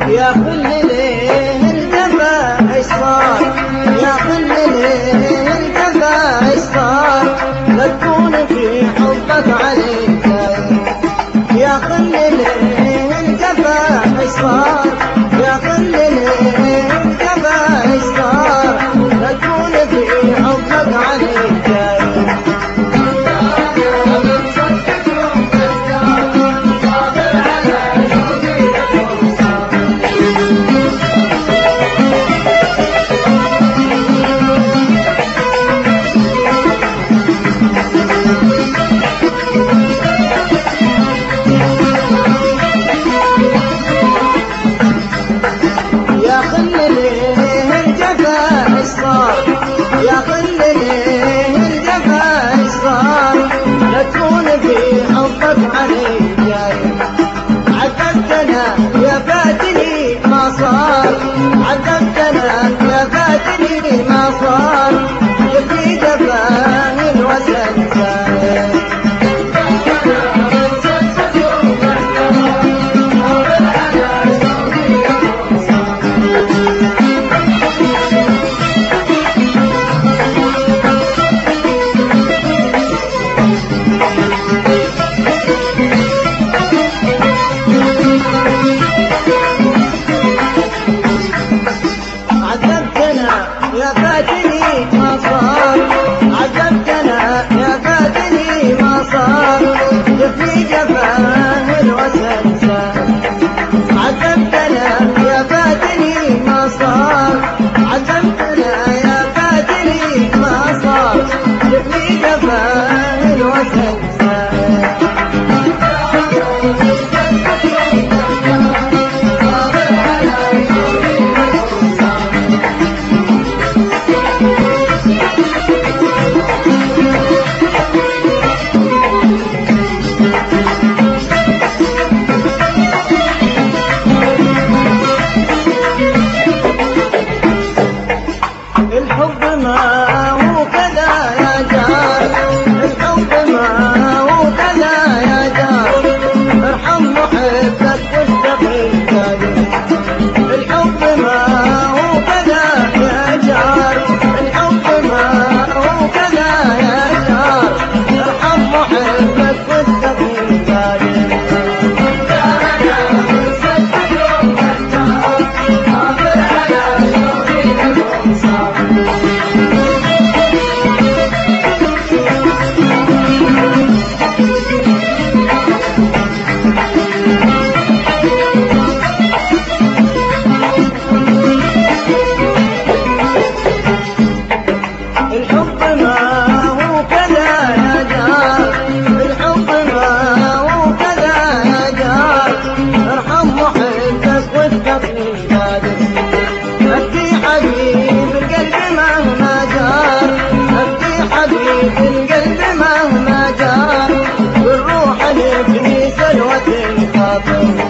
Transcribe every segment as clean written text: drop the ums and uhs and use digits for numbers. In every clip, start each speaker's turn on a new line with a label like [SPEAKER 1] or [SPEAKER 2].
[SPEAKER 1] يا خل ليه الجفا ايش صار، يا خل ليه الجفا ايش صار، لا تكون في حبك عليك دايم. يا خل ليه الجفا ايش صار، يا خل ليه الجفا ايش صار، لا تكون في حبك عليك دايم. يا خل ليه الجفا ايش صار، يا خل ليه الجفا ايش صار، لا تكون في حبك علي جاي. عذبتنا يا فاتني ما صار، عذبتنا يا فاتني ما صار، في جفاه الوسن زايد. عذبتنا يا فاتني ما صار، عذبتنا يا فاتني ما صار، في جفاه الوسن زاد. عذبتنا يا فاتني ما صار، عذبتنا يا فاتني ما صار، في جفاه الوسن زاد. الحب ما هو كذا يا جار، الحب ما هو كذا يا جار، ارحم محبك واستقي الكاذب. الحب ما هو كذا يا جار، الحب ما هو كذا يا جار، ارحم محبك واستقي الكاذب. الحب ما هو كذا يا جار، الحب ما هو كذا يا جار، ارحم محبك واتقي الكاذب. ابكي حبيب القلب مهما جار، ابكي حبيب القلب مهما جار، والروح نبني سلوة الخاطر.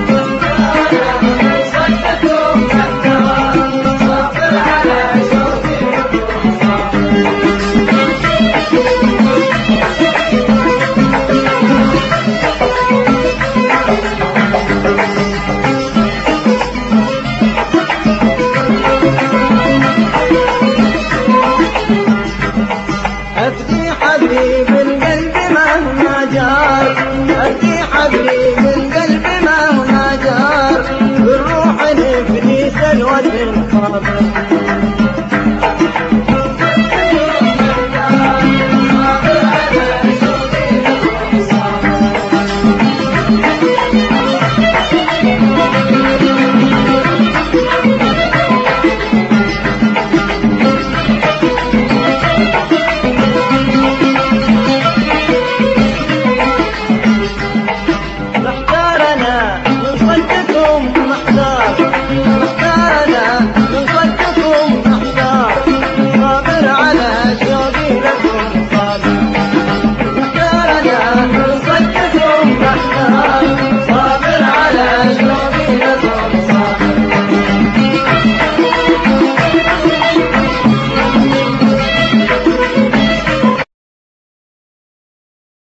[SPEAKER 1] أفدي حبيب القلب مهما جار، أفدي حبيب القلب مهما جار، بالروح نبني سلوة الخاطر.